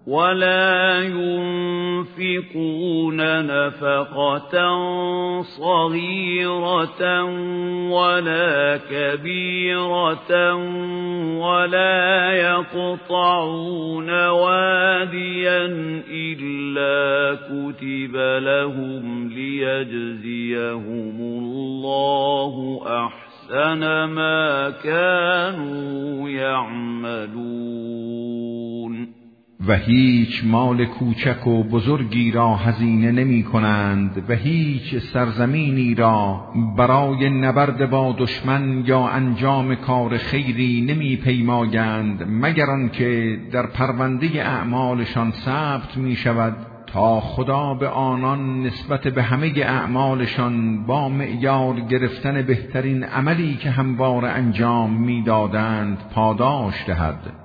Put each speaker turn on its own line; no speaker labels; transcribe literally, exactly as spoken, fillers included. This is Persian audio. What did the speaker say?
ولا ينفقون نفقة صغيرة ولا كبيرة ولا يقطعون واديا إلا كتب لهم ليجزيهم الله أحسن ما كانوا يعملون.
و هیچ مال کوچک و بزرگی را هزینه نمی کنند و هیچ سرزمینی را برای نبرد با دشمن یا انجام کار خیری نمی پیمایند مگر آنکه در پرونده اعمالشان ثبت می شود تا خدا به آنان نسبت به همه اعمالشان با معیار گرفتن بهترین عملی که همواره انجام می دادند پاداش دهد.